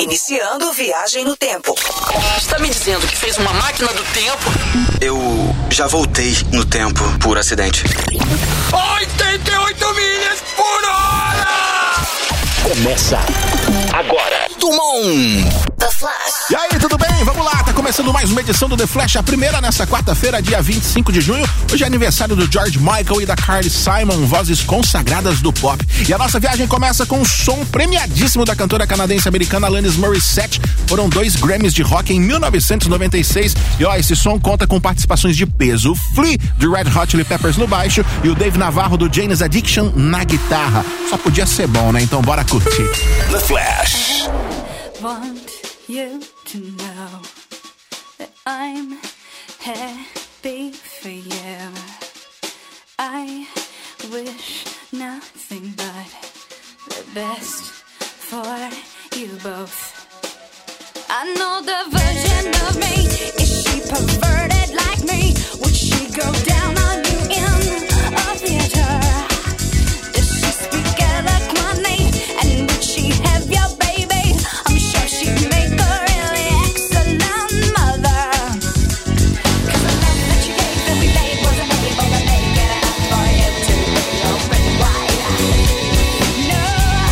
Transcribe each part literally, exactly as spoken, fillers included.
Iniciando Viagem no Tempo. Está me dizendo que fez uma máquina do tempo? Eu já voltei no tempo por acidente. oitenta e oito milhas por hora! Começa agora. Dumont! The Flash. E aí, tudo bem? Vamos lá, tá começando mais uma edição do The Flash, a primeira nessa quarta-feira, dia vinte e cinco de junho. Hoje é aniversário do George Michael e da Carly Simon, vozes consagradas do pop. E a nossa viagem começa com um som premiadíssimo da cantora canadense-americana Alanis Morissette. Foram dois Grammys de rock em mil novecentos e noventa e seis. E ó, esse som conta com participações de peso. O Flea, do Red Hot Chili Peppers no baixo, e o Dave Navarro, do Jane's Addiction, na guitarra. Só podia ser bom, né? Então bora curtir. The Flash. Want you to know that I'm happy for you. I wish nothing but the best for you both. I know the version of me. Is she perverted like me? Would she go down on you in a theater? Does she speak eloquently? And would she have your baby? I'm sure she'd make a really excellent mother. 'Cause the love that you gave that we made wasn't able to make it enough for you to be open wide. No.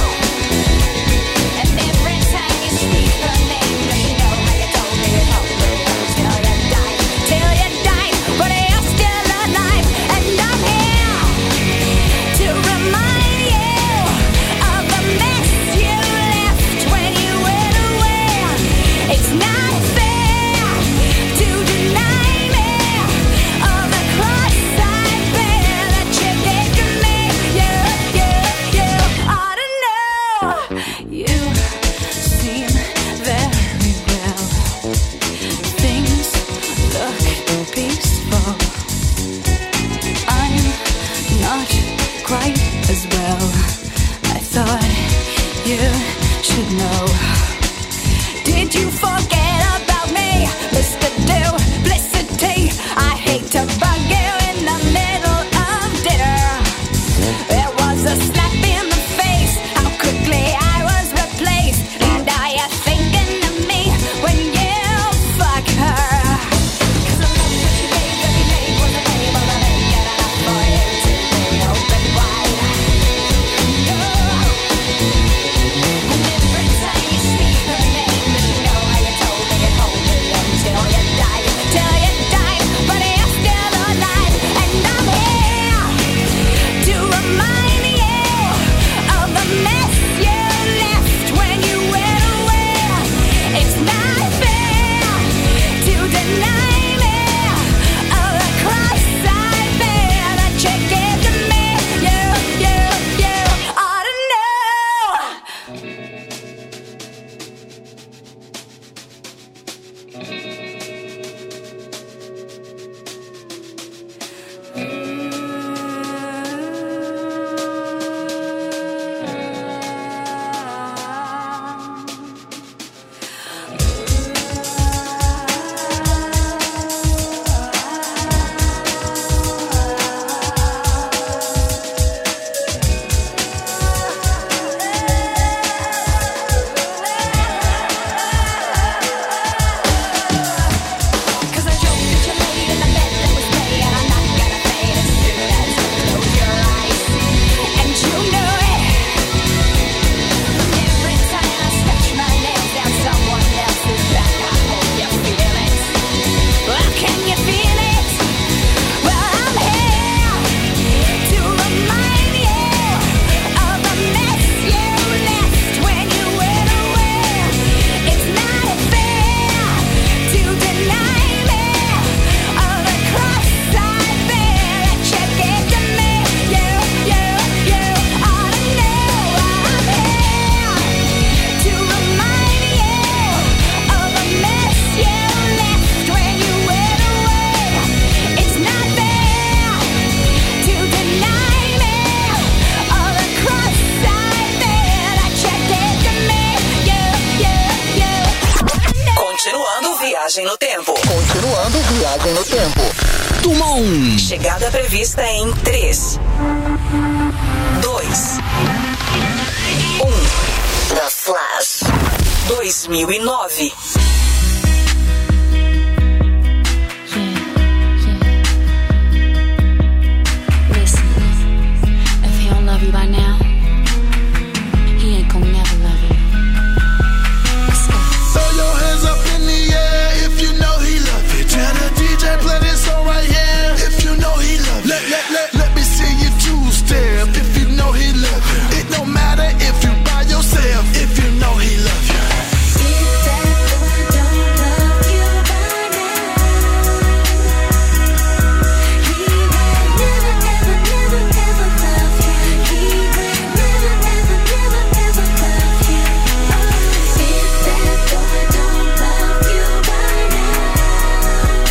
And every time you speak her name, does she know how you told me it helped me till you died, till you died, but you're still alive, and I'm here to remind you of the mess you left when you went away. It's not fair to deny me of the cross I bear that you gave to me. You, you, you ought to know. You seem very well. Things look peaceful. I'm not quite as well. I thought you should know. Did you forget about me, Mister Duplicity? I hate to bug you in the middle of dinner. There was a slap in the face, how quickly I was replaced. And are you thinking of me when you fuck her? 'Cause the love that you gave that we made wasn't able to make it enough for you to be open wide. No. And every time you speak her name, does she know how you told me it hold me until you died, till you died, but you're still alive, and I'm here to remind you of the mess you left when you went away. It's not fair to deny me of the cross I bear that you gave to me. You, you, you ought to know. Cause I joked that you laid in the bed that was gray, and I'm not gonna fade as soon as you close your eyes. And you know it. Every time I stretch my nails down someone else's back, I hope you feel it. Well, can you feel it? Well, I'm here to remind you of the mess you left when you went away. It's not fair to deny me of the cross I bear that you gave to me. You, you, you ought to know. I'm here to remind you of the mess you left when you went away. It's not fair to deny me of the cross I bear that you gave to me. You, you, you. Continuando Viagem no Tempo. Continuando Viagem no Tempo. Dumont! Chegada prevista em três, dois, um. The Flash. Dois dois mil e nove. By now, he ain't gonna never love you. Let's go. Throw your hands up in the air if you know he love you. Tell the D J play this song right here if you know he love you. Let, let, let, let me see you two-step if you know he love you. It don't matter if you by yourself if you know he love you. If that boy don't love you by now, he will never, never, never, never love you. He will never, never, never, never love you. If that boy don't love you by now,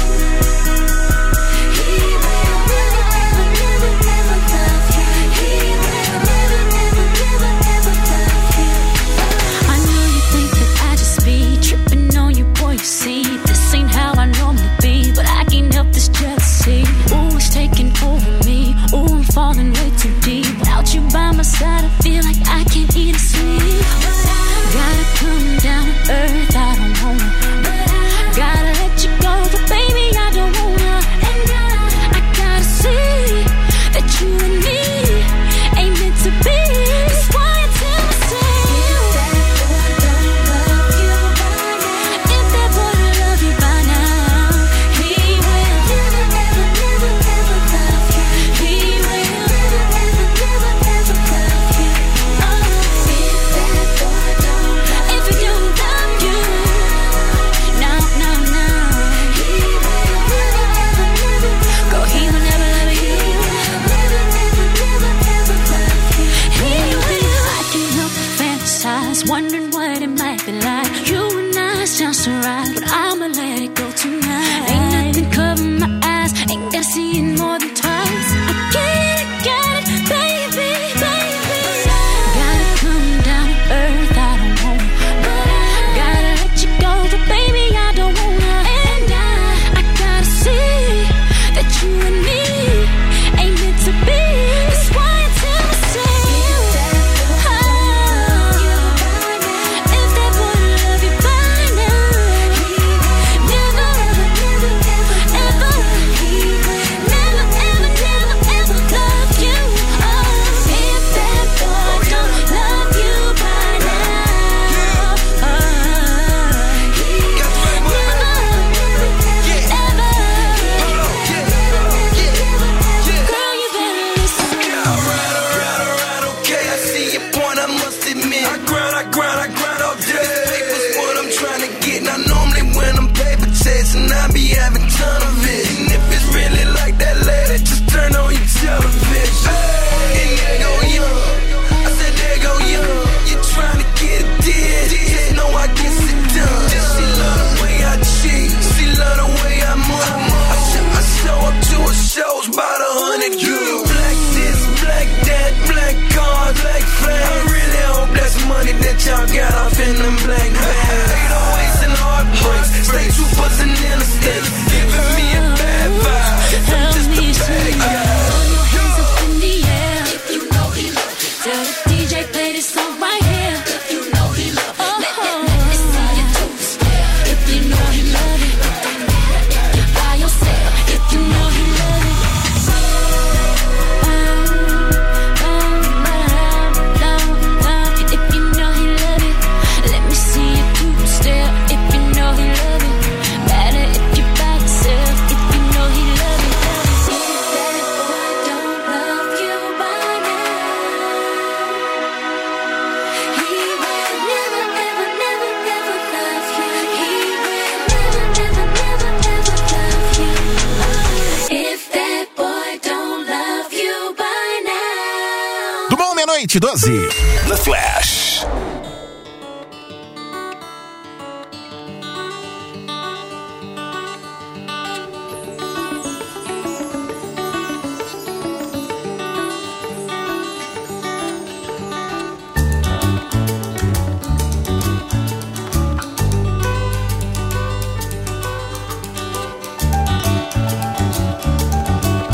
he will never, never, never, never love you. He will never, never, never, never love you. I know you think that I just be tripping on you, boy. You see, this ain't how I normally be, but I can't help this jealousy. Ooh, it's taking over me. Ooh, I'm falling way too deep. Without you by my side, I feel like I can't eat or sleep. Gotta come down to earth, I don't wanna. Gotta let you go, but baby, I don't wanna. And I, I gotta see that you and me ain't meant to be. That's why I tell myself, if that boy don't love you by now, if that boy don't love you by now, he will never, never, never, never love you. He will never, never, never, never love you. Oh, if that boy don't love you, if he don't love you, no, no, no, he will never, never, never, go, he will never love you. Never, never, never, never love you. He will. I can't help but fantasize, wondering what it might be like. You and I sound so right, but I'ma let it go tonight. Ain't nothing covering my eyes, ain't gotta see it more than twice. I get it, got it, baby, baby. Gotta come down to earth, I don't wanna. Gotta let you go, but baby, I don't wanna. And I, I gotta see that you and me ain't meant to be. That's why I tell myself, if that boy don't love you by now, if that boy don't love you by now, he will never, never, never, ever, he will never, ever, never, ever love you. Oh, if that boy don't love you by now, oh, he will never, never, ever, girl, you better listen. Alright, alright, alright, okay. I see your point, I must admit. I grind, I grind, I grind all day. This paper's what I'm trying to get. Now normally when I'm paper chasing, I be having ton of it. And if it's really like that, lady, just turn on your television. And there go young. I said there go young. You trying to get it did. Just know I get it done. She love the way I cheat. She love the way I move. I, sh- I show up to her shows by the hundred you. Black this, black that, black cars, black flag. I really hope that's money that y'all got off in them black bags. eight oh eights and heartbreaks. Stay troopers and interstate. Giving me a bad vibe. I'm just a bad guy. Throw your hands up in the air if you know he love you. Tell the D J play this song right here if you know he love you. Let, let, let me see you two-step if you know he love you. Don't matter if you're by yourself if you know he love you. If you know he love you, let me see you two-step if you know he love you. Matter if you're by yourself if you know he love you. If that boy don't love you by now, he will never, never, never, never love you. He will never, never, never, never love you. If that boy don't love you by now. Do bom, meia-noite, doze. The Flash.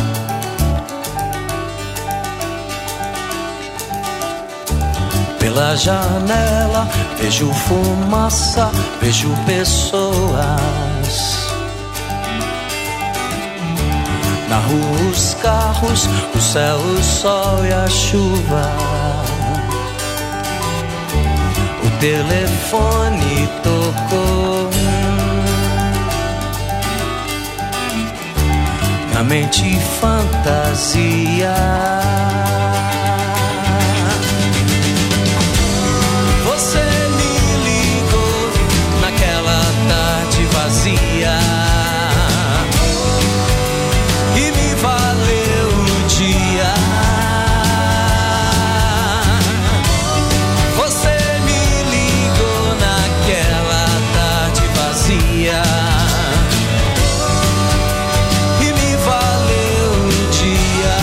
Pelas janela vejo fumaça, vejo pessoas. Na rua os carros, o céu, o sol e a chuva. O telefone tocou. Na mente fantasia. Você me ligou naquela tarde vazia e me valeu o dia. Você me ligou naquela tarde vazia e me valeu o dia.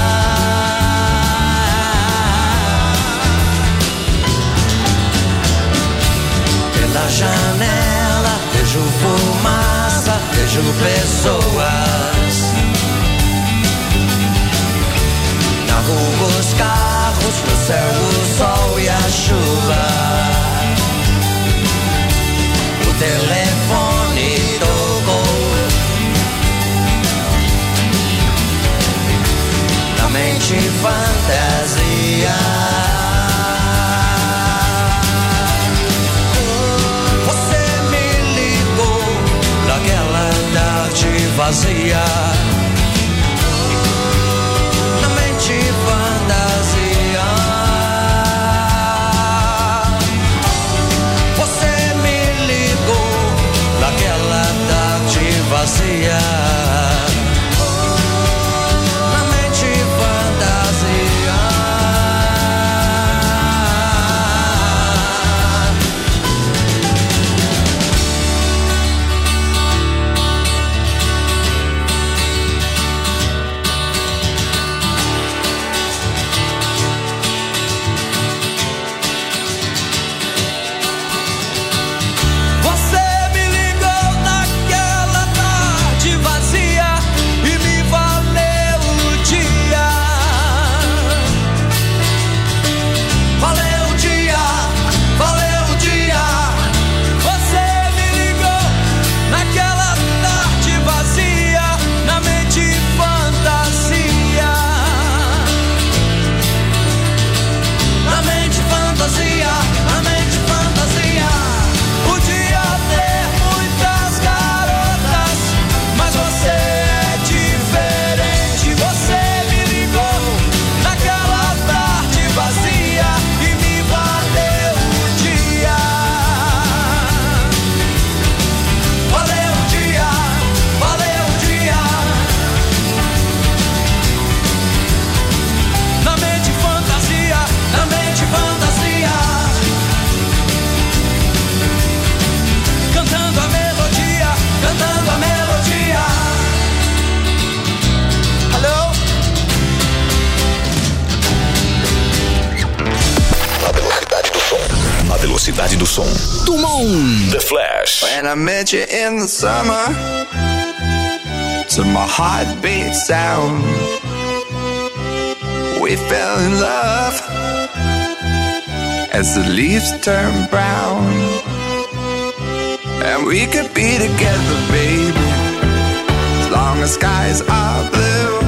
Pela janela vejo fumaça, vejo pessoas. Na rua os carros, no céu o sol e a chuva. O telefone tocou. Na mente fantasia. Você me ligou naquela tarde vazia. Na mente fantasia. Você me ligou naquela tarde vazia. Na mente fantasia. Você me ligou naquela tarde vazia e me valeu o dia. Valeu o dia, valeu o dia. Você me ligou naquela tarde vazia, na mente fantasia. Na mente fantasia, na mente fantasia. Podia ter muitas garotas, mas você é diferente. Você me ligou naquela tarde vazia e me valeu o dia. Valeu o dia, valeu o dia. Na mente fantasia, na mente fantasia. Cantando a melodia, cantando a melodia. Alô? Na velocidade do som. Na velocidade do som. Tumon. The Flash. When I met you in the summer, to my heartbeat sound, we fell in love as the leaves turn brown. And we could be together, baby, as long as skies are blue.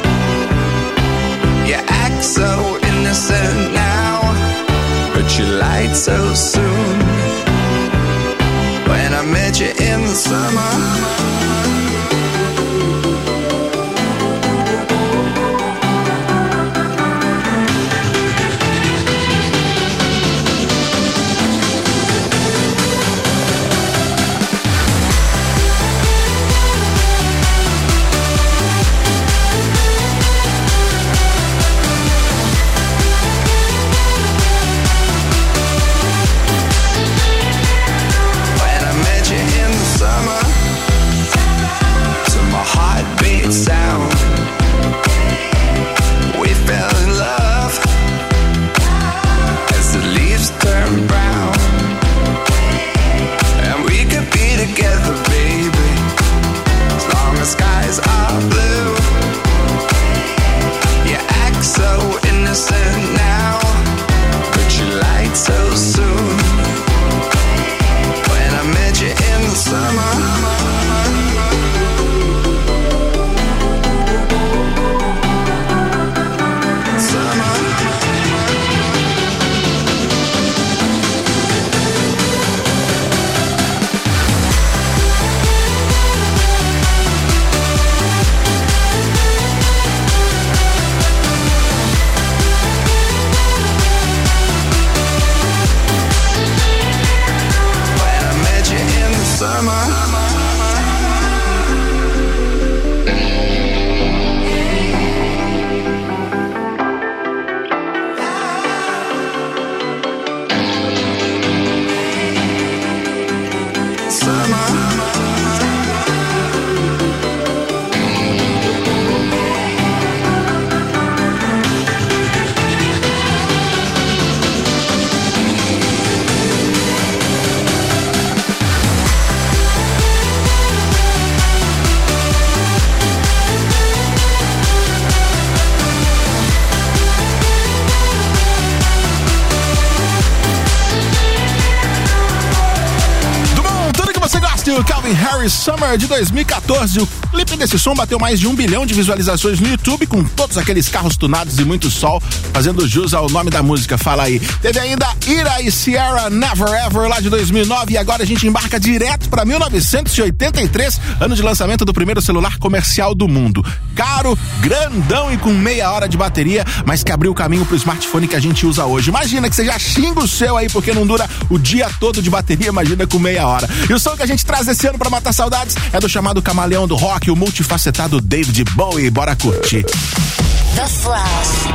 You act so innocent now, but you lied so soon. When I met you in the summer. When I met you in the summer. Junho, Calvin Harris Summer de dois mil e quatorze. O clipe desse som bateu mais de um bilhão de visualizações no YouTube, com todos aqueles carros tunados e muito sol, fazendo jus ao nome da música. Fala aí. Teve ainda Ira e Ciara Never Ever lá de dois mil e nove, e agora a gente embarca direto para mil novecentos e oitenta e três, ano de lançamento do primeiro celular comercial do mundo. Caro, grandão e com meia hora de bateria, mas que abriu o caminho pro smartphone que a gente usa hoje. Imagina que você já xinga o seu aí porque não dura o dia todo de bateria, imagina com meia hora. E o som que a gente traz esse ano pra matar saudades é do chamado camaleão do rock, o multifacetado David Bowie. Bora curtir. The Flash.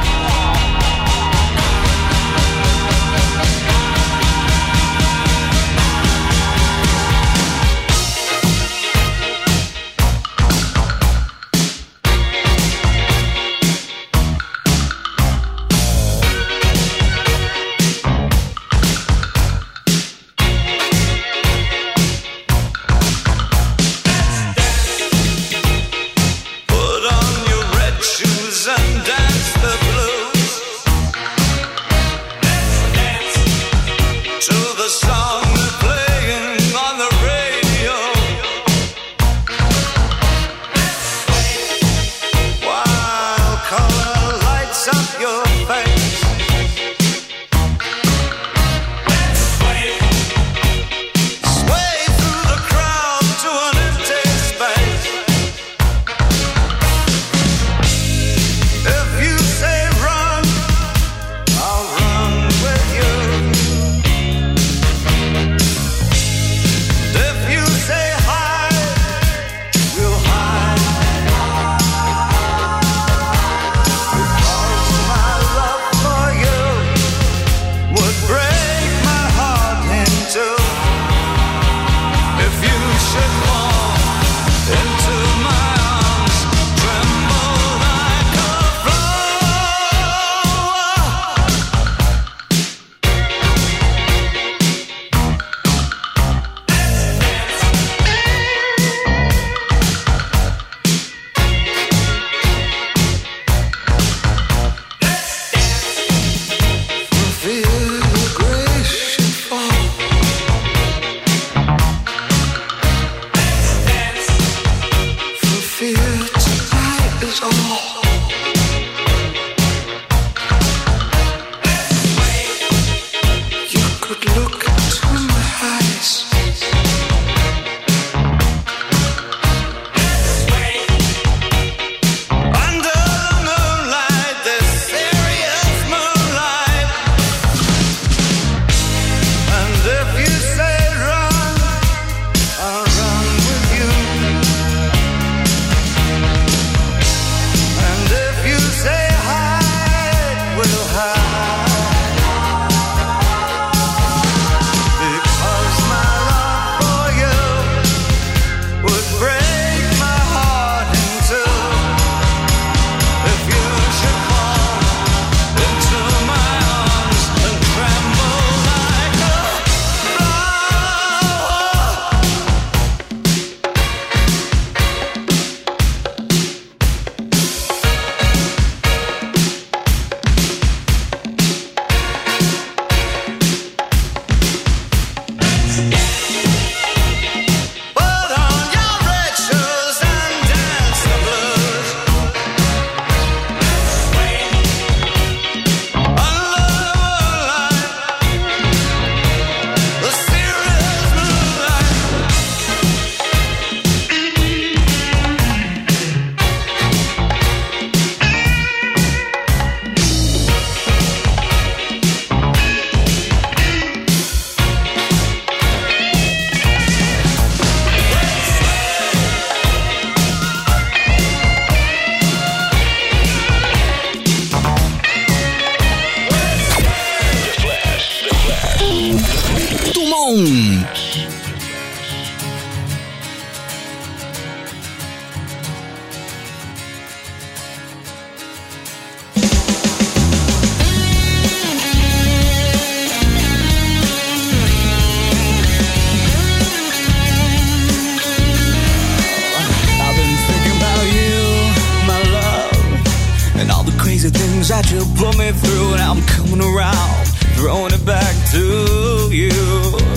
that you put me through, and I'm coming around, throwing it back to you.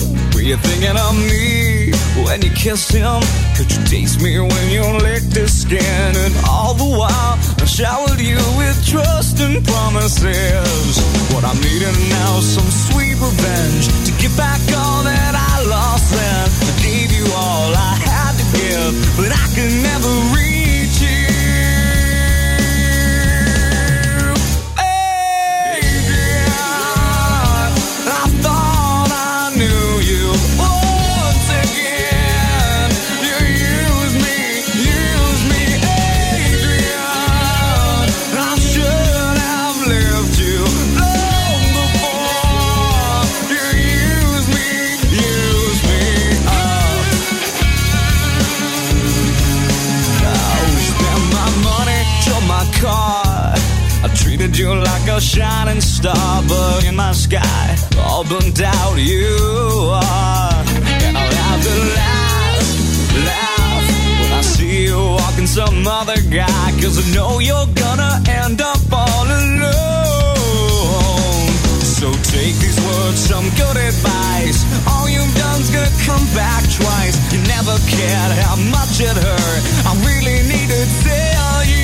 you thinking of me when you kiss him? Could you taste me when you licked his skin? And all the while I showered you with trust and promises. What I'm needing now is some sweet revenge to get back all that I lost then. I gave you all I had to give, but I could never reach you. You like a shining star, but in my sky, all burnt out you are. And I'll have to laugh, laugh when I see you walking some other guy, 'cause I know you're gonna end up all alone. So take these words, some good advice. All you've done's gonna come back twice. You never cared how much it hurt. I really need to tell you.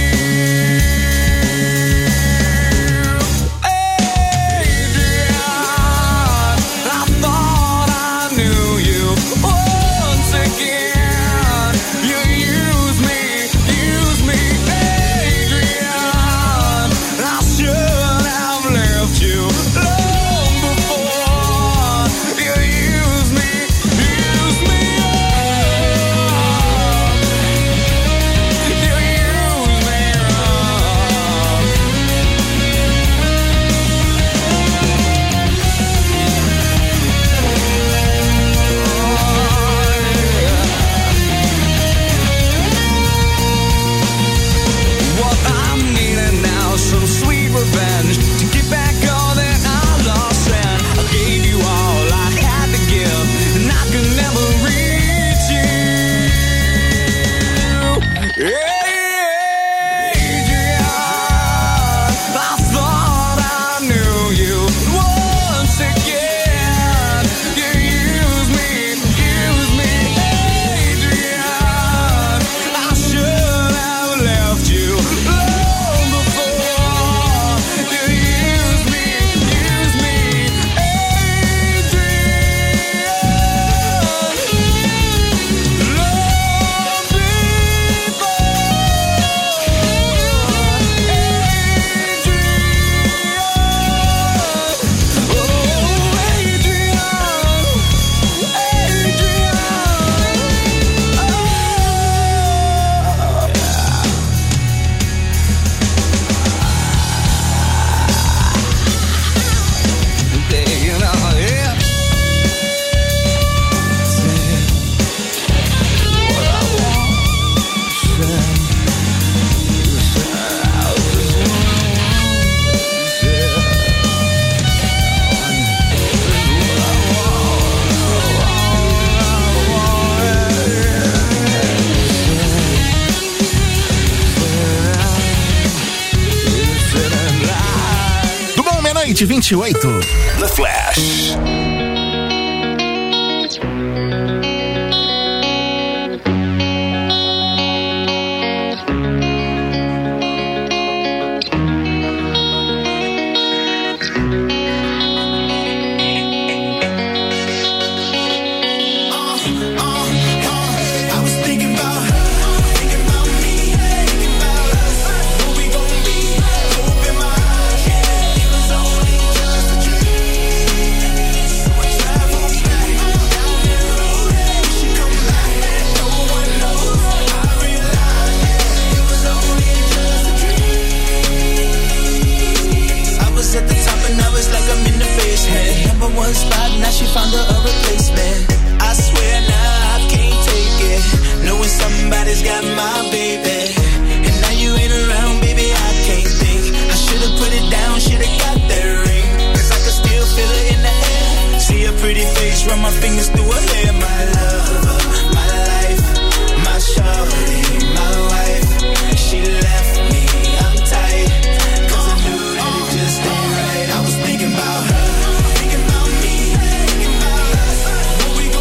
vinte e oito. The Flash. Thinking about her, thinking about me, thinking about us. What we gon'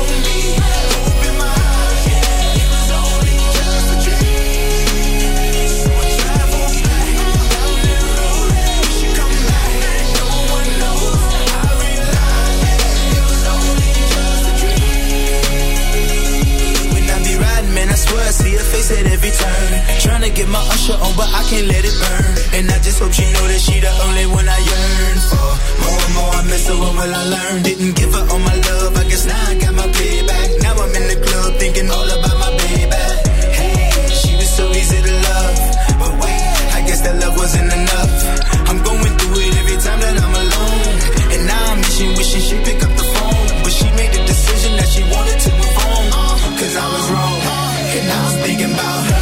get my usher on, but I can't let it burn. And I just hope she know that she the only one I yearn for. More and more I miss her, what will I learn? Didn't give her all my love, I guess now I got my payback. Now I'm in the club thinking all about my baby. Hey, she was so easy to love, but wait, I guess that love wasn't enough. I'm going through it every time that I'm alone, and now I'm wishing, wishing she'd pick up the phone, but she made the decision that she wanted to move on, cause I was wrong, and I was thinking about her.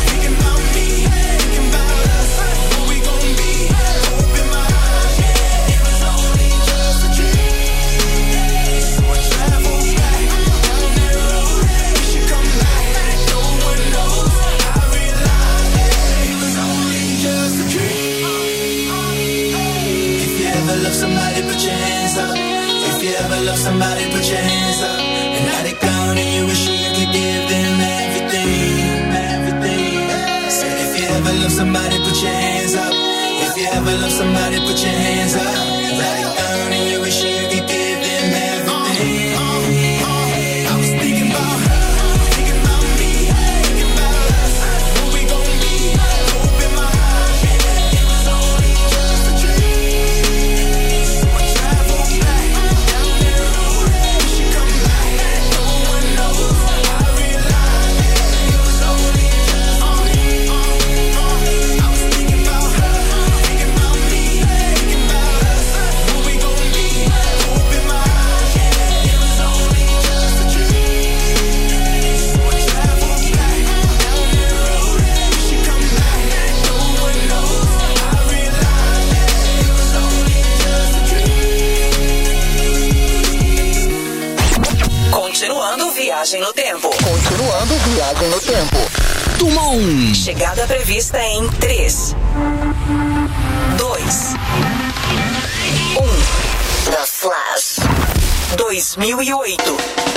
Somebody put your hands up. If you ever love somebody, put your hands up. And now they gone and you wish you could give them everything, everything. Said if you ever love somebody, put your hands up. If you ever love somebody, put your hands up. Now they gone and you wish you could give them everything. I was thinking about her, thinking about me, thinking about us. What we gon' be? Hope in my heart. It was only just a dream. Viagem no tempo. Continuando Viagem no Tempo. Turma um. Chegada prevista em três, dois, um. The Flash. dois mil e oito.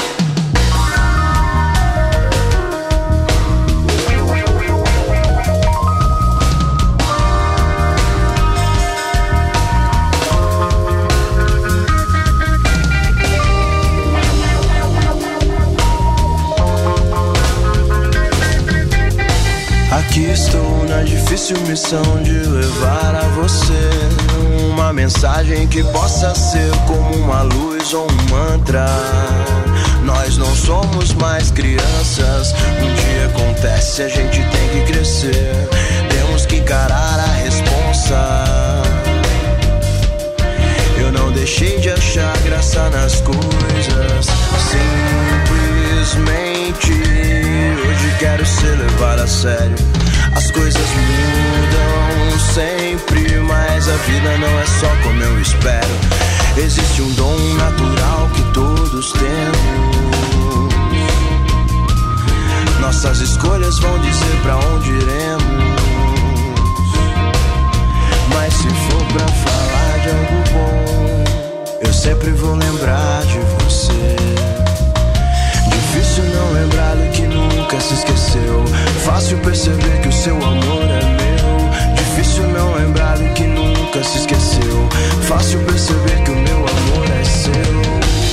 Aqui estou na difícil missão de levar a você uma mensagem que possa ser como uma luz ou um mantra. Nós não somos mais crianças, um dia acontece, a gente tem que crescer. Temos que encarar a responsa. Eu não deixei de achar graça nas coisas, simplesmente hoje quero ser levado a sério. As coisas mudam sempre, mas a vida não é só como eu espero. Existe um dom natural que todos temos. Nossas escolhas vão dizer pra onde iremos. Mas se for pra falar de algo bom, eu sempre vou lembrar de você. Difícil não lembrar do que nunca se esqueceu. Fácil perceber que o seu amor é meu. Difícil não lembrar do que nunca se esqueceu. Fácil perceber que o meu amor é seu.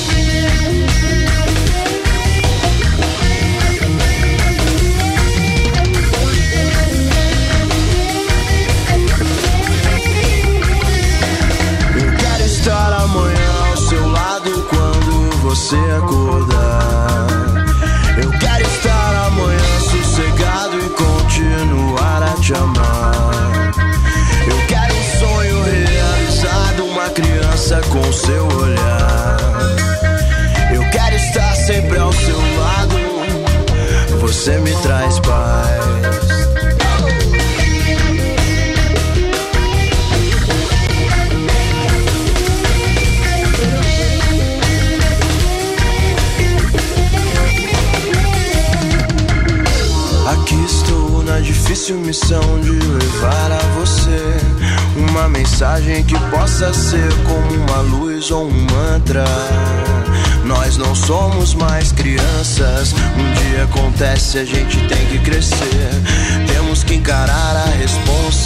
Eu quero estar amanhã ao seu lado quando você acordar. Eu quero estar amanhã sossegado e continuar a te amar. Eu quero um sonho realizado, uma criança com seu olhar. Eu quero estar sempre ao seu lado, você me traz paz. Aqui estou na difícil missão de levar a você uma mensagem que possa ser como uma luz ou um mantra. Nós não somos mais crianças, um dia acontece, a gente tem que crescer. Temos que encarar a responsa.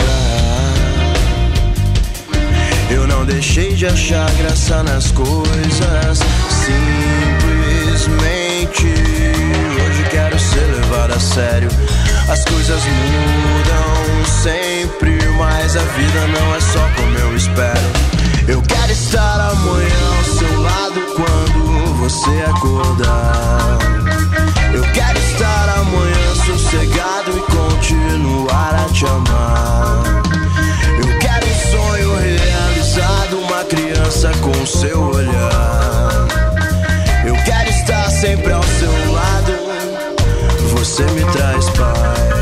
Eu não deixei de achar graça nas coisas, simplesmente hoje quero ser levado a sério. As coisas mudam sempre, mas a vida não é só como eu espero. Eu quero estar amanhã ao seu lado quando você acordar. Eu quero estar amanhã sossegado e continuar a te amar. Eu quero um sonho realizado, uma criança com seu olhar. Eu quero estar sempre ao seu lado, você me traz paz.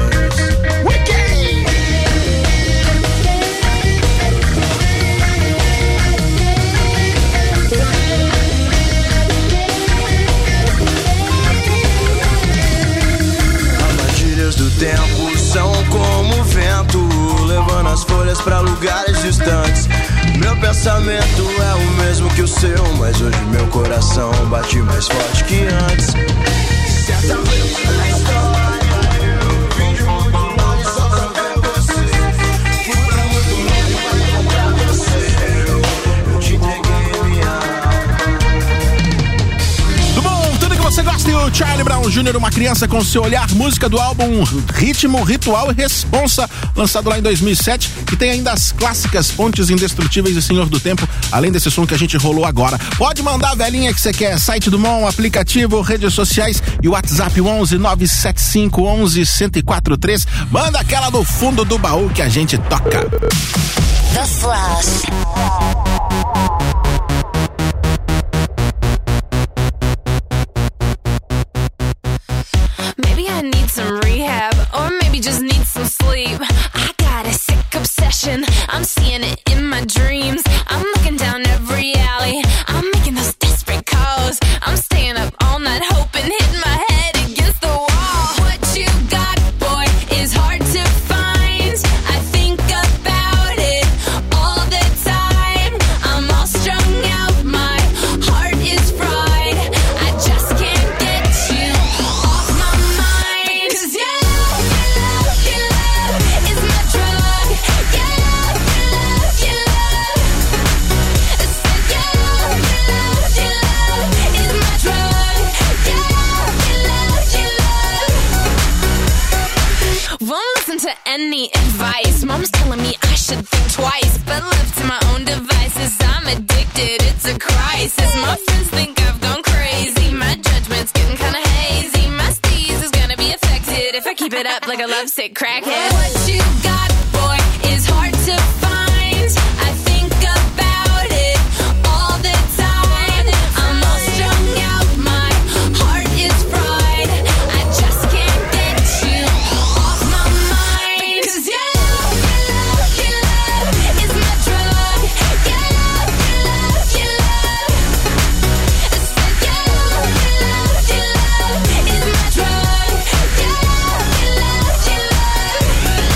Armadilhas do tempo são como o vento, levando as folhas pra lugares distantes. Meu pensamento é o mesmo que o seu, mas hoje meu coração bate mais forte que antes. Certa vez na história eu vim de muito longe só pra ver você. Fui pra muito longe pra encontrar você. Eu te entreguei minha alma. Tudo bom? Tudo que você gosta e o Charlie Brown Júnior, Uma Criança com Seu Olhar, música do álbum Ritmo, Ritual e Responsa, lançado lá em dois mil e sete, que tem ainda as clássicas Pontes Indestrutíveis e Senhor do Tempo, além desse som que a gente rolou agora. Pode mandar a velhinha que você quer, site do Mon, aplicativo, redes sociais e o WhatsApp onze nove sete cinco onze um zero quatro três. Manda aquela do fundo do baú que a gente toca. The Flash. Maybe I need some rehab, or maybe just need some sleep. I got a sick obsession, I'm seeing it in my dreams. I'm looking down every alley, I'm making those desperate calls. I'm staying up all night hoping, hitting my head against the wall. What you got, boy, is hard to find. I think about it all the time. I'm all strung out, my heart is fried. I just can't get you off my mind. 'Cause your love, your love, your love is my drug. Your love, your love, your love. I said your love, your love, your love is my drug. Your love, your love, your love. Won't listen to any advice. Mom's telling me I should think twice, but left to my own devices, I'm addicted. It's a crisis. My friends think I've gone crazy. My judgment's getting kinda hazy. My steez is gonna be affected if I keep it up like a lovesick crackhead. What you got, boy, is hard to find. I think about it all the time. I'm all strung out, my heart is fried. I just can't get you off my mind. 'Cause your love, your love, your love is my drug. Your love, your love, your love. I said your love, your love, your love is my drug. Your love, your love, your love.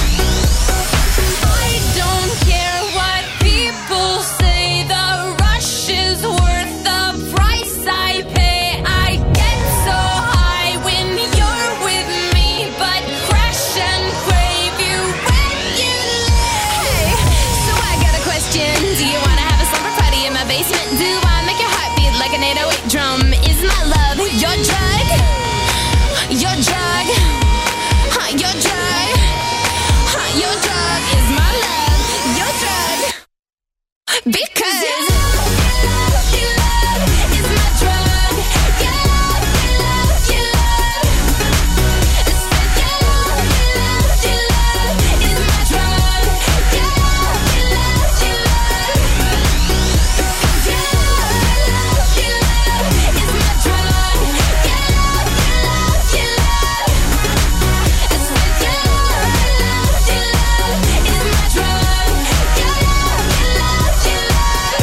I don't care what people say. The rush is worth the price I pay. I get so high when you're with me, but crash and crave you when you leave. So I got a question. Do you wanna have a slumber party in my basement? Do I make your heart beat like an eight oh eight drum? Is my love your drug? Your drug? Huh, your drug? Huh, your drug is my love. Your drug? Because your love, your love is my drug. Your love, your love, your love. I said your love, your love, your love is my drug. Your love, your love, your love. Your love, your love is my drug. Your love, your love, your love. I said your love, your love, your love is my drug. Your love, your love, your love.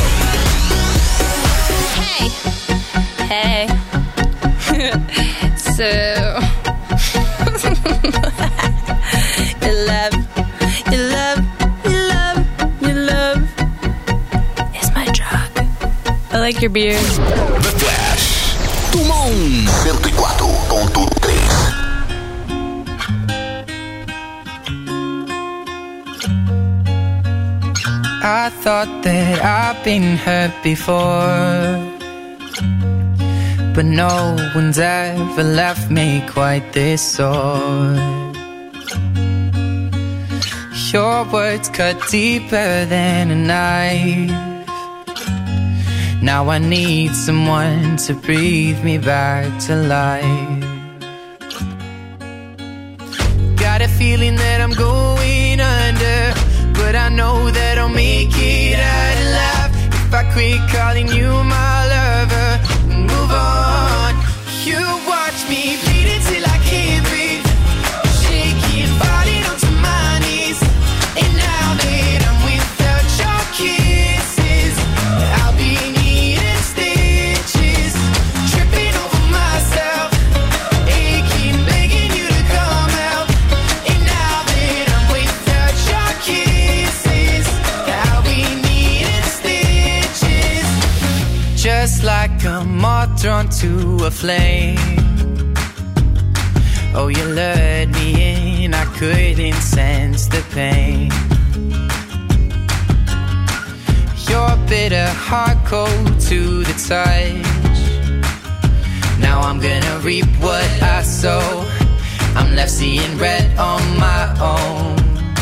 Hey, hey. So your love, your love, your love, your love is my drug. I like your beard. The Flash. Tumon cento e quatro ponto três. I thought that I've been hurt before, but no one's ever left me quite this sore. Your words cut deeper than a knife. Now I need someone to breathe me back to life. Got a feeling that I'm going under, but I know that I'll make it out alive if I quit calling you my lover and move on. You watch me bleed until I can't breathe, shaking, falling onto my knees. And now that I'm without your kisses, I'll be needing stitches, tripping over myself, aching, begging you to come out. And now that I'm without your kisses, I'll be needing stitches, just like a moth drawn to a flame. Oh, you lured me in, I couldn't sense the pain. Your bitter heart cold to the touch. Now I'm gonna reap what I sow. I'm left seeing red on my own.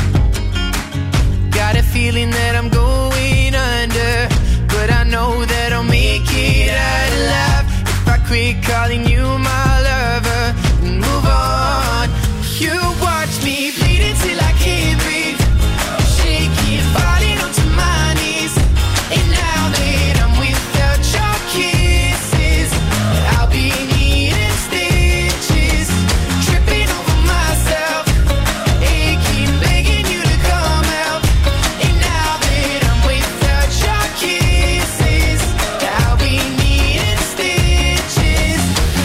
Got a feeling that I'm going under, but I know that I'll make it out alive if I quit calling you my lover and move on. You watch me bleed until I can't breathe, shaking, falling onto my knees. And now that I'm without your kisses, I'll be needing stitches, tripping over myself, aching, begging you to come out. And now that I'm without your kisses, I'll be needing stitches.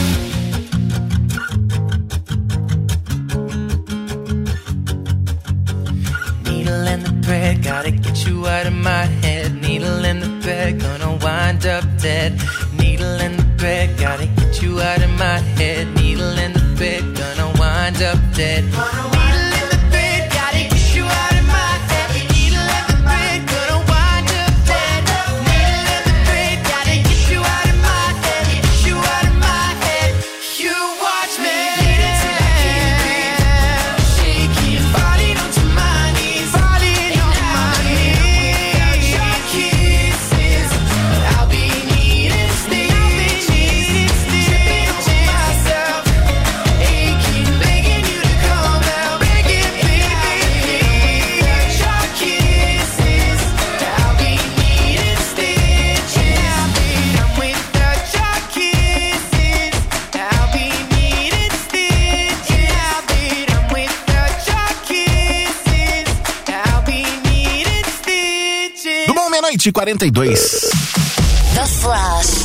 Needle in the thread, gotta get you out of my head. Needle in the thread, gonna wind up dead. Needle in the thread, gotta get you out of my head. Needle in the thread, gonna wind up dead. Needle in the thread, gotta get you out of my head. Needle in the thread, gonna wind up dead. Needle in the thread, gotta get you out of my head. Get you out of my head. You watch me bleed until I can't breathe, shaking, falling onto my knees, falling on my knees. Your kisses, I'll be needing stitches, tripping over myself, aching, begging you to come out, begging, begging. Your kisses, I'll be needing stitches. I'm without your kisses, I'll be needing stitches. I'm without your kisses, I'll be needing stitches. Do bom, meia-noite e quarenta e dois. The Flash.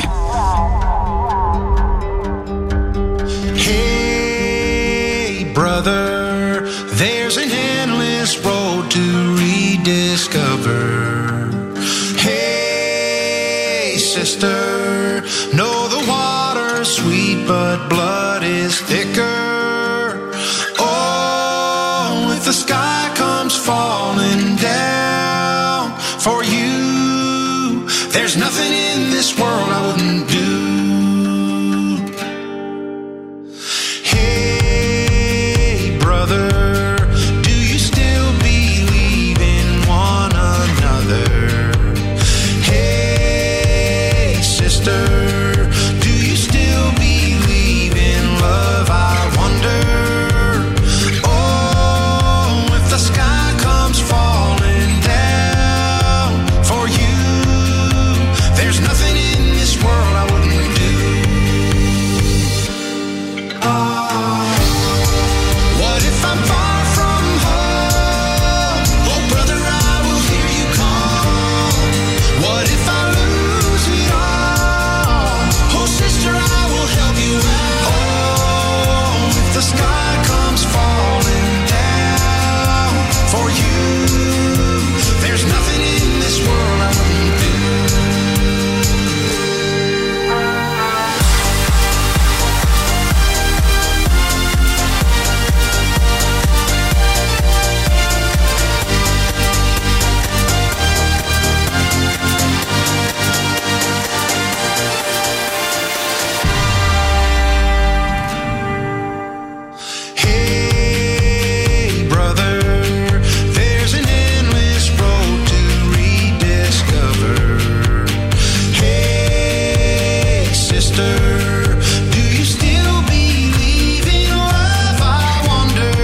Hey, brother, there's an endless road to rediscover. Hey, sister, know the water's sweet, but blood is thicker. Oh, if the sky comes falling down for you, there's nothing in this world I wouldn't do. Hey, brother, do you still believe in one another? Hey, sister, sister. Do you still believe in love? I wonder.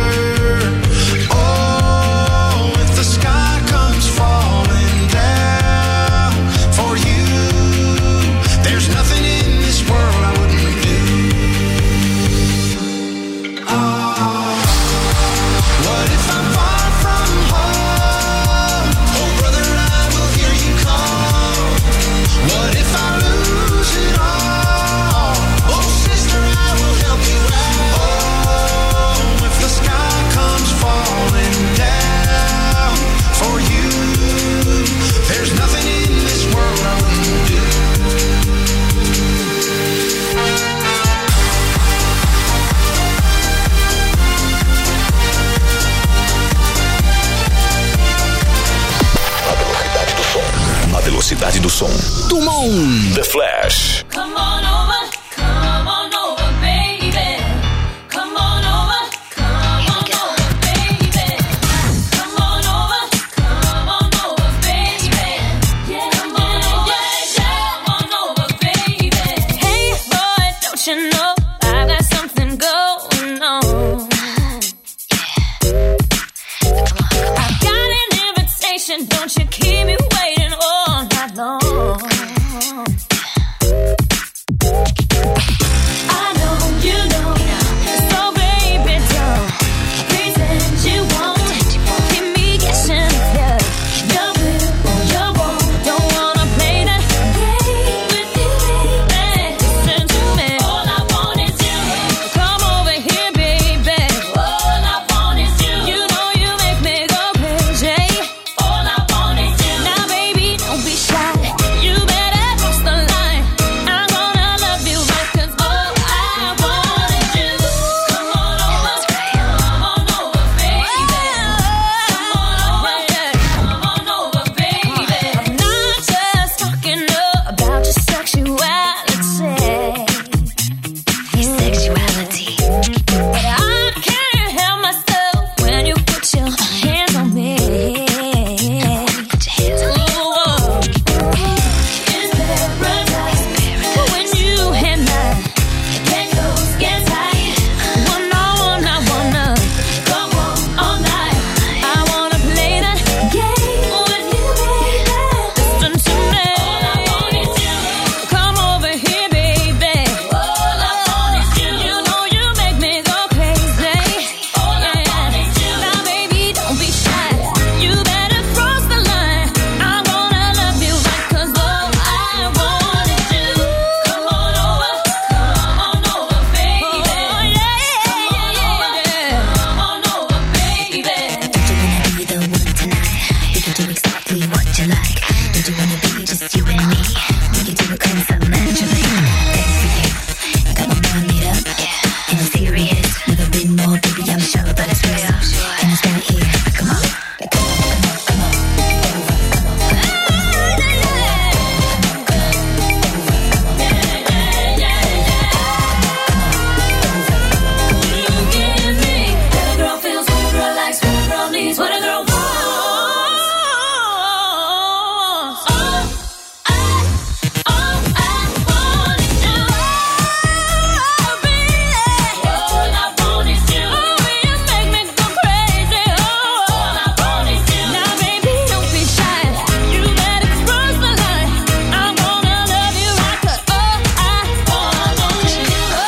Oh, if the sky comes falling down for you, there's nothing in this world I wouldn't do. Oh, what if I'm far from home? Oh, brother, I will hear you call. What if I lose it all? Oh, sister, I will help you out. Oh, if the sky comes falling down for you, there's nothing in this world I wouldn't do. Na velocidade do som. Dumont. The Flash. Come on over, come on over, baby. Come on over, come on over, baby. Come on over, come on over, baby. Yeah, come on over, come on over, baby. Hey boy, don't you know I got something going on? I got an invitation, don't you keep me waiting all night long. I know you know, so baby don't pretend you won't keep me guessing if you will or you won't. Don't wanna play that game with you, baby. Listen to me. All I want is you. Come over here, baby. All I want is you. You know you make me go crazy. All I want is you. Now, baby, don't be shy. You better cross the line. I'm gonna love you right, 'cause all I want is you. Come on over, come on over, baby. Come on over, come on over, baby. I'm not just talking about your sexuality, sexuality, but I can't help myself when you put your hands on me. Put your hands on me. It's paradise when you and I get close, get tight. One on one, I wanna go on all night. I wanna play that game with you, baby. Listen to me. All I want is you. Come over here, baby. All I want is you. You know you make me go crazy. All I want is you. Now, baby, don't be shy. You better cross the line. I'm gonna love you right, 'cause all I want is you. Come on over, come on over, baby. Oh, yeah, yeah, yeah. Come on over, baby. Don't you wanna be the one tonight? We can do exactly what you like. Don't you wanna be just you and me? We can do it cause I'm naturally. Thanks for you. Got my mind made up. And I'm serious. Never been more, baby, I'm sure, but it's real. And it's right here. Come on. Come on, come on, come on. Over, come on. You give me what a girl feels, what a girl likes, what a girl needs, what a girl wants. All I, all I want is you. Oh, baby. All I want is you. Oh, you make me go crazy. Oh, all I want is you. Now, baby, don't be shy. You better cross the line. I'm gonna love you right, 'cause all I want is you. Oh,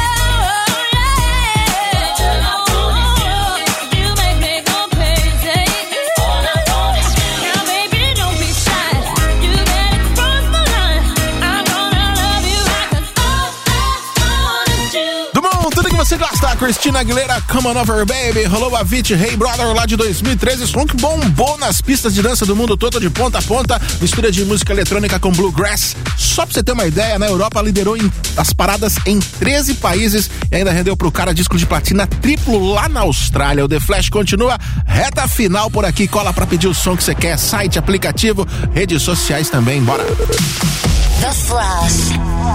yeah. All I want is you. You make me go crazy. All I want is you. Now, baby, don't be shy. You better cross the line. I'm gonna love you right, 'cause all I want is you. Dumont, tudo que você gosta. Christina Aguilera, Come On Over Baby. Rolou a Avicii, Hey Brother, lá de dois mil e treze. Som que bombou nas pistas de dança do mundo todo, de ponta a ponta. Mistura de música eletrônica com bluegrass. Só pra você ter uma ideia, na Europa liderou em, as paradas em treze países e ainda rendeu pro cara disco de platina triplo lá na Austrália. O The Flash continua reta final por aqui. Cola pra pedir o som que você quer. Site, aplicativo, redes sociais também. Bora! The Flash.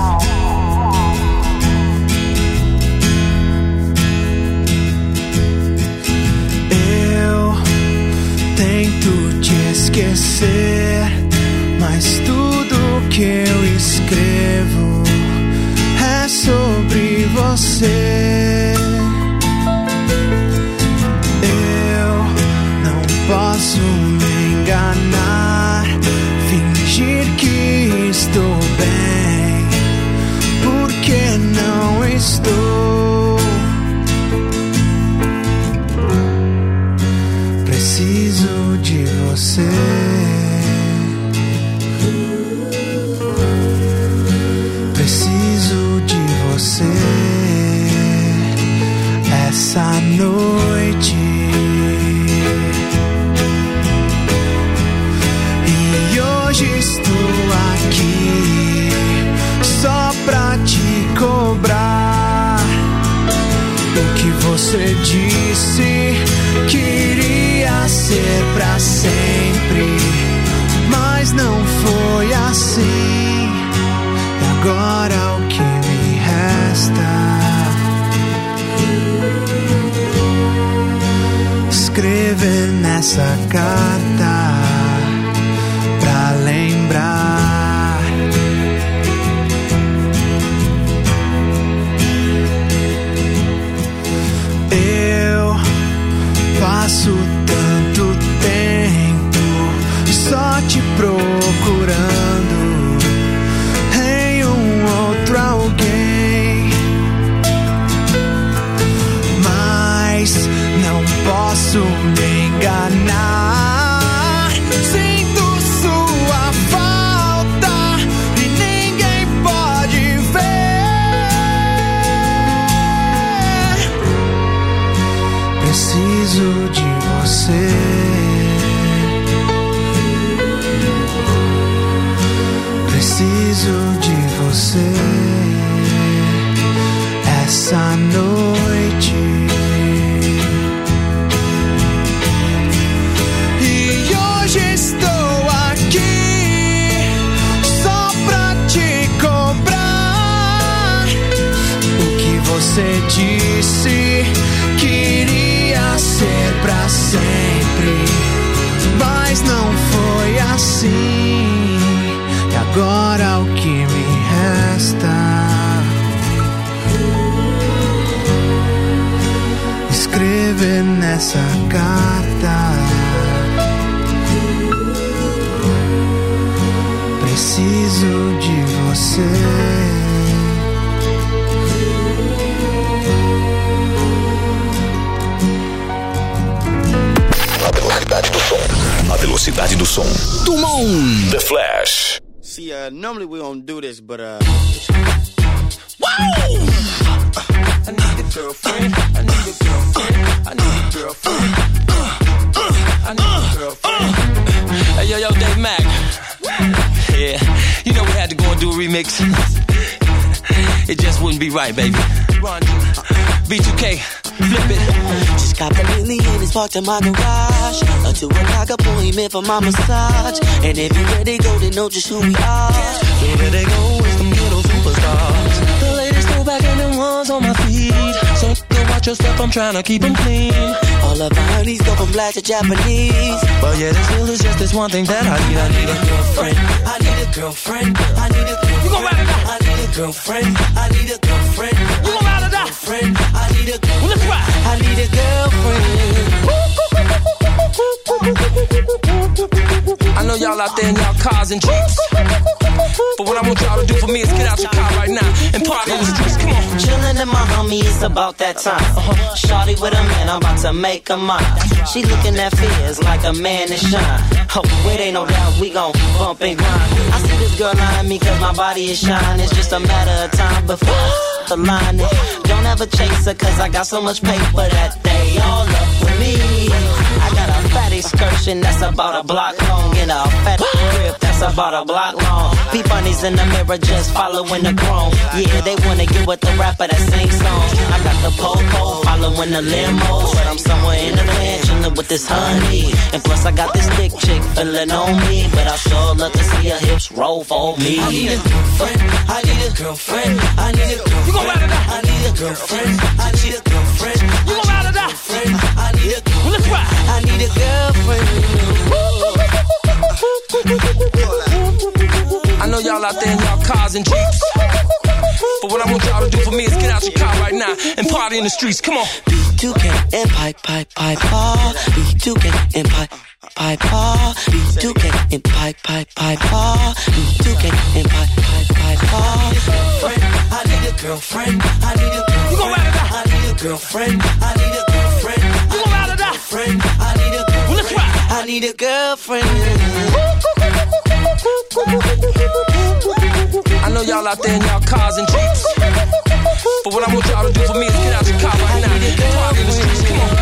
Eu tento te esquecer, mas tudo que eu escrevo você. Eu não posso me enganar, fingir que estou bem, porque não estou. Preciso de você. Preciso de você essa noite. E hoje estou aqui só pra te cobrar o que você disse que iria ser pra sempre, mas não foi assim. E agora o que me resta? Escrever nessa carta pra lembrar. Eu passo tanto tempo só te procurando em um outro alguém, mas não posso me enganar. Sinto sua falta e ninguém pode ver. Preciso de você. Preciso de você essa noite. E hoje estou aqui só pra te cobrar o que você disse que iria ser pra sempre, mas não foi assim. E agora o que me resta? Escrever nessa carta. Preciso de você. Na velocidade do som. Na velocidade do som. Tumon. The Flash. See, uh, normally we don't do this, but uh. Wow! I need a girlfriend. I need a girlfriend. I need a girlfriend. Uh, uh, I need a girlfriend. Hey, yo, yo, Dave Mac. Yeah, you know we had to go and do a remix. It just wouldn't be right, baby. Run, B two K, flip it. Just got the millions parked in my garage. A two o'clock appointment for my massage. And if you ready, go, then know just who we are. So there they go, it's them little superstars. The latest throwback and them ones on my feet. So go watch your step, I'm trying to keep them clean. All of my honeys go from black to Japanese. But yeah, there still is just this one thing that I need. I need a girlfriend. I need a girlfriend. I need a girlfriend. You gon' ride it out. I need a girlfriend. I need a girlfriend. You gon' ride it out. Friend. I need a girlfriend. Well, let's ride. I need a girlfriend. I know y'all out there in y'all cars and jeeps, but what I want y'all to do for me is get out your car right now and party in the streets. Come on. Chillin' in my homie, it's about that time. Uh-huh. Shawty with a man, I'm about to make her mine. She looking at fears like a man to shine. Oh, it ain't no doubt we gon' bump and grind. I see this girl eyeing me cause my body is shine. It's just a matter of time before the line. Don't ever chase her cause I got so much paper that they all up with me. I got a fat excursion that's about a block long and a fat grip that's about a block long. Peep bunnies in the mirror just following the chrome. Yeah, they wanna get with the rapper that sings songs. I got the po-po following the limo, but I'm somewhere in the land chillin' with this honey. And plus I got this thick chick feelin' on me, but I sure love to see her hips roll for me. I need a girlfriend. I need a girlfriend. I need a girlfriend. You gon' ride it out. I need a girlfriend. I need a girlfriend. You gon' ride it out. I need a girlfriend. Well, let's ride. I need a girlfriend. I know y'all out there in y'all cars and jeeps, but what I want y'all to do for me is get out your car right now and party in the streets. Come on. B two K and pipe, pipe, pipe, paw. B two K and pipe, pipe, paw. B two K and pipe, pipe, pipe, paw. B two K and pipe, pipe, pipe, paw. I need a girlfriend. I need a girlfriend. You gon' ride it out. I need a girlfriend. I need a girlfriend. You gon' ride it out. Friend, I need a girlfriend. Well, let's ride. I need a girlfriend. I know y'all out there in y'all cars and jeeps, but what I want y'all to do for me is get out your car right now and party in the streets. Come on.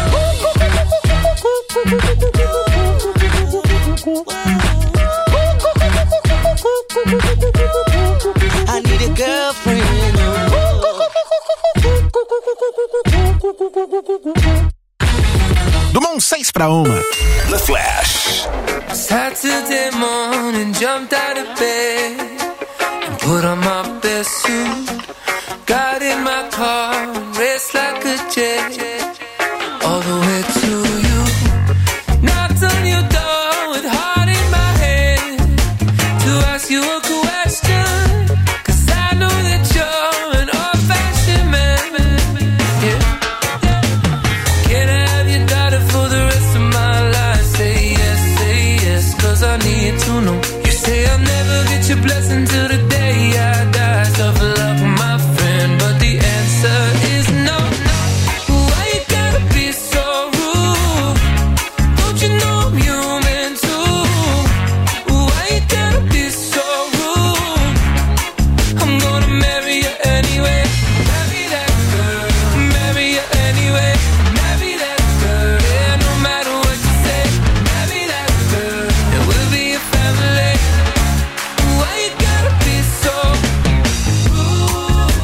I need a girlfriend. Dumont seis pra uma. The Flash. Saturday morning, jumped out of bed and put on my best suit. Got in my car and raced like a jet all the way to you. Knocked on your door with heart in my head to ask you a question, 'cause I know that you're an old-fashioned man. Yeah. Can I have your daughter for the rest of my life? Say yes, say yes, 'cause I need to know. You say I'll never get your blessing till the day I die. Tough luck, my friend, but the answer is no. Why you gotta be so rude? Don't you know I'm human too? Why you gotta be so rude? I'm gonna marry you anyway. Marry that girl. Marry you anyway. Marry that girl. Yeah, no matter what you say. Marry that girl. And we'll be a family. Why you gotta be so rude?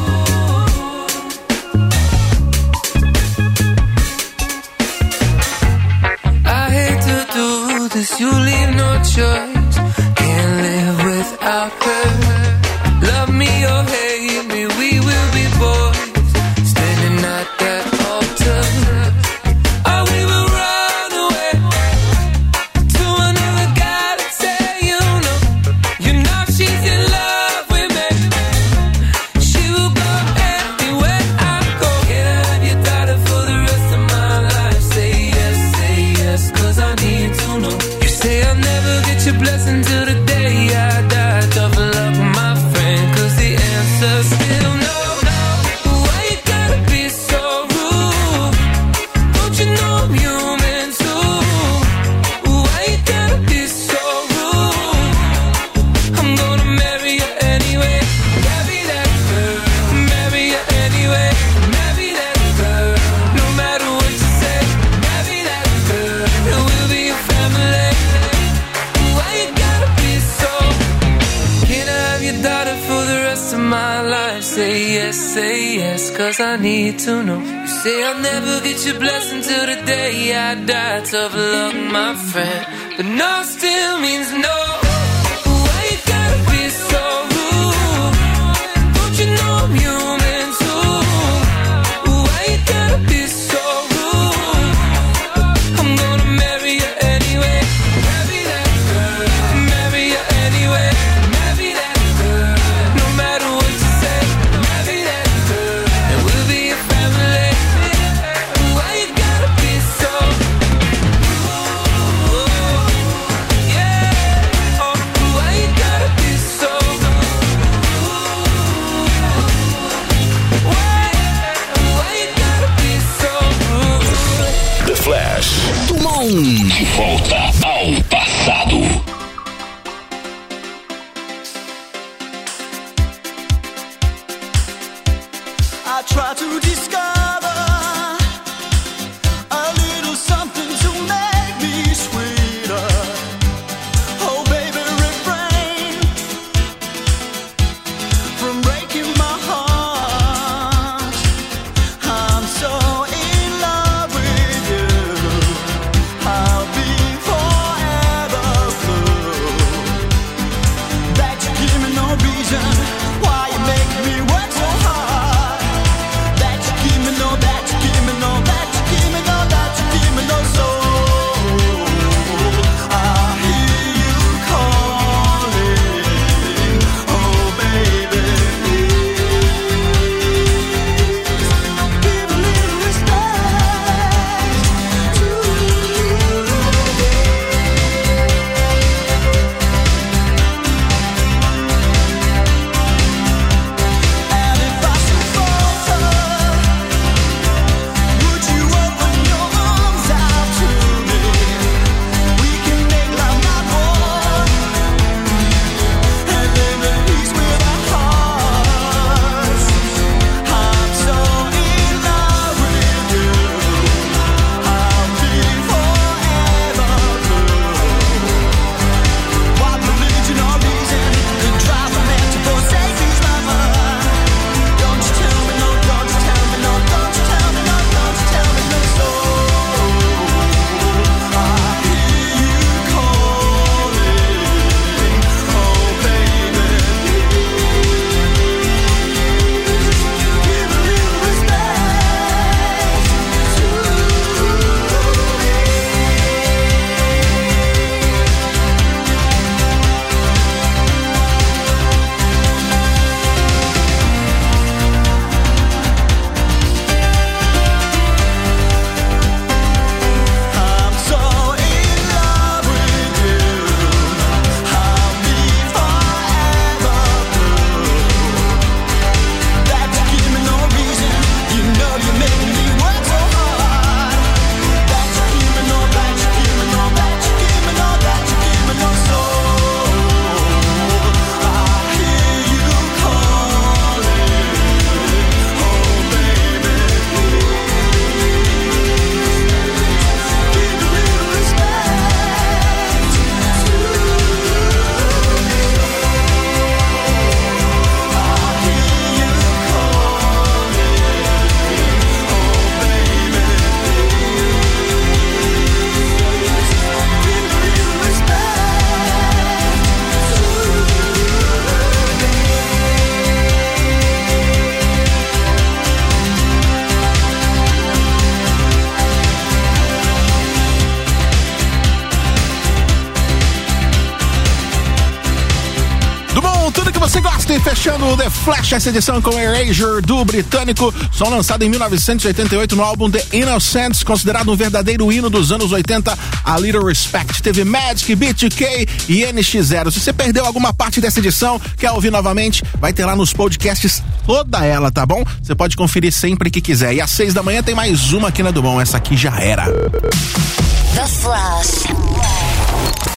I hate to do this, you leave no choice. Can't live without her. Love me or hate me, we will be boys. Standing at that altar. Or we will run away to another guy that say you know. You know she's in love with me. She will go anywhere I go. Can I have your daughter for the rest of my life? Say yes, say yes, 'cause I need to know. You say I'll never get your blessing till the day I die. Tough luck, my friend, 'cause the answer's still no. Why you gotta be so rude? Don't you know I'm human too? Why you gotta be so rude? I'm gonna marry you anyway. Marry that girl. Marry you anyway. Marry that girl. No matter what you say. Marry that girl. And we'll be a family. Why you gotta be so? Can I have your daughter for the rest of my life? Say yes, say yes, 'cause I need to know. You say I'll never get your blessing till the day I die. Tough luck, my friend, but no still means no. Why you gotta be so rude? Don't you know I'm human too? Why you gotta be so rude? I'm gonna marry you anyway. Marry that girl. Marry you anyway. Marry that girl. No matter what you say. Marry that girl. And we'll be a family. Why you gotta be so rude? Yeah. Oh, why you gotta be so rude? Why? Why you gotta be so rude? The Flash. Dumont. De volta ao passado. I try to discover a little something to make me sweeter. Oh, baby, refrain from breaking my heart. I'm so in love with you. I'll be forever blue. That you give me no reason why you make me work so hard. That you give me que você gosta. E fechando o The Flash, essa edição com Erasure, do britânico, som lançado em mil novecentos e oitenta e oito no álbum The Innocents, considerado um verdadeiro hino dos anos oitenta, A Little Respect. Teve Magic, B dois K e N X zero. Se você perdeu alguma parte dessa edição, quer ouvir novamente, vai ter lá nos podcasts toda ela, tá bom? Você pode conferir sempre que quiser. E às seis da manhã tem mais uma aqui na Do Bom. Essa aqui já era. The Flash.